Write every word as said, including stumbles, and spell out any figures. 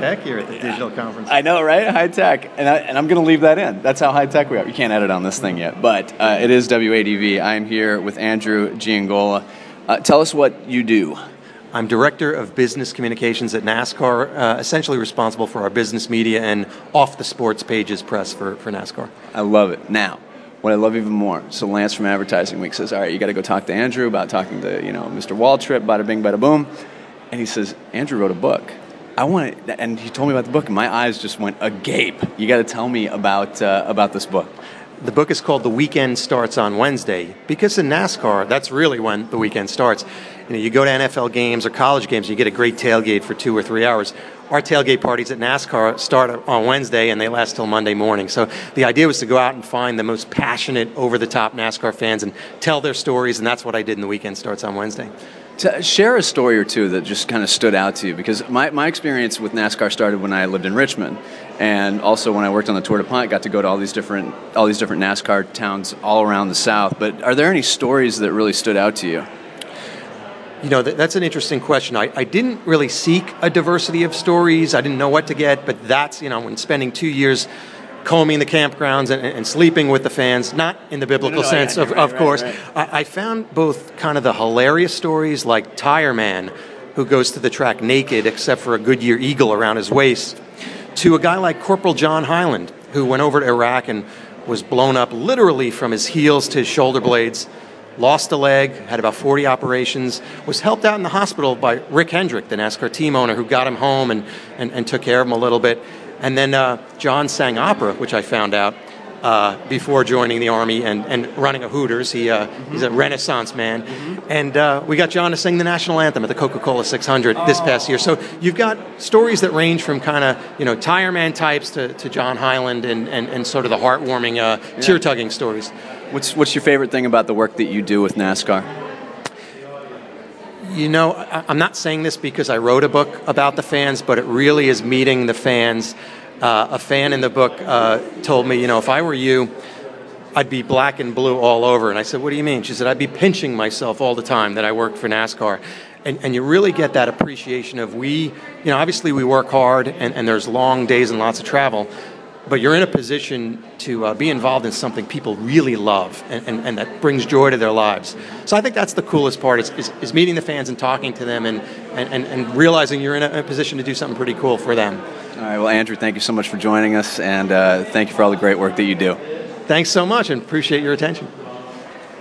tech here at the yeah. digital conference. I know, right? High tech. And, I, and I'm going to leave that in. That's how high tech we are. You can't edit on this thing yet, but uh, it is W A D V. I'm here with Andrew Giangola. Uh, tell us what you do. I'm Director of Business Communications at NASCAR, uh, essentially responsible for our business media and off-the-sports pages press for, for NASCAR. I love it. Now, what I love even more, so Lance from Advertising Week says, all right, you got to go talk to Andrew about talking to, you know, Mister Waltrip, bada bing, bada boom. And he says, Andrew wrote a book. I want to, and he told me about the book, and my eyes just went agape. You got to tell me about uh, about this book. The book is called The Weekend Starts on Wednesday, because in NASCAR, that's really when the weekend starts. You know, you go to N F L games or college games, you get a great tailgate for two or three hours. Our tailgate parties at NASCAR start on Wednesday and they last till Monday morning. So the idea was to go out and find the most passionate, over-the-top NASCAR fans and tell their stories, and that's what I did in The Weekend Starts on Wednesday. To share a story or two that just kind of stood out to you, because my, my experience with NASCAR started when I lived in Richmond, and also when I worked on the Tour de Pont, got to go to all these different all these different NASCAR towns all around the South. But are there any stories that really stood out to you? You know, that, that's an interesting question. I, I didn't really seek a diversity of stories. I didn't know what to get, but that's, you know, when spending two years combing the campgrounds and, and sleeping with the fans, not in the biblical no, no, no, sense, yeah, of, right, of right, course. Right. I, I found both kind of the hilarious stories like Tire Man, who goes to the track naked except for a Goodyear Eagle around his waist, to a guy like Corporal John Hyland, who went over to Iraq and was blown up literally from his heels to his shoulder blades, lost a leg, had about forty operations, was helped out in the hospital by Rick Hendrick, the NASCAR team owner, who got him home and, and, and took care of him a little bit. And then uh, John sang opera, which I found out uh, before joining the Army and, and running a Hooters. He uh, mm-hmm. He's a Renaissance man. Mm-hmm. And uh, we got John to sing the national anthem at the Coca-Cola six hundred oh. this past year. So you've got stories that range from kind of, you know, Tire Man types to, to John Hyland and, and, and sort of the heartwarming, uh, yeah. tear-tugging stories. What's, what's your favorite thing about the work that you do with NASCAR? You know, I'm not saying this because I wrote a book about the fans, but it really is meeting the fans. Uh, a fan in the book uh, told me, you know, if I were you, I'd be black and blue all over. And I said, what do you mean? She said, I'd be pinching myself all the time that I worked for NASCAR. And, and you really get that appreciation of we, you know, obviously we work hard and, and there's long days and lots of travel, but you're in a position to uh, be involved in something people really love and, and, and that brings joy to their lives. So I think that's the coolest part is, is, is meeting the fans and talking to them and, and, and realizing you're in a, a position to do something pretty cool for them. All right, well, Andrew, thank you so much for joining us, and uh, thank you for all the great work that you do. Thanks so much, and appreciate your attention.